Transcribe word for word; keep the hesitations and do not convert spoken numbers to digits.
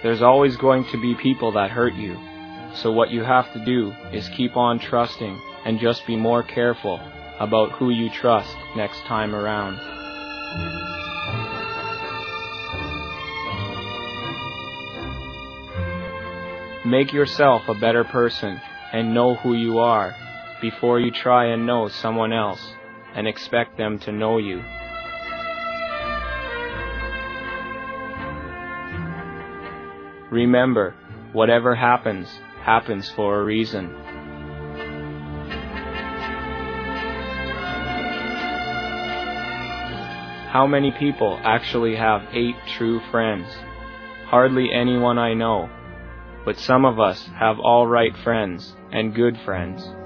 There's always going to be people that hurt you, so what you have to do is keep on trusting and just be more careful about who you trust next time around. Make yourself a better person and know who you are before you try and know someone else and expect them to know you. Remember, whatever happens, happens for a reason. How many people actually have eight true friends? Hardly anyone I know. But some of us have all right friends and good friends.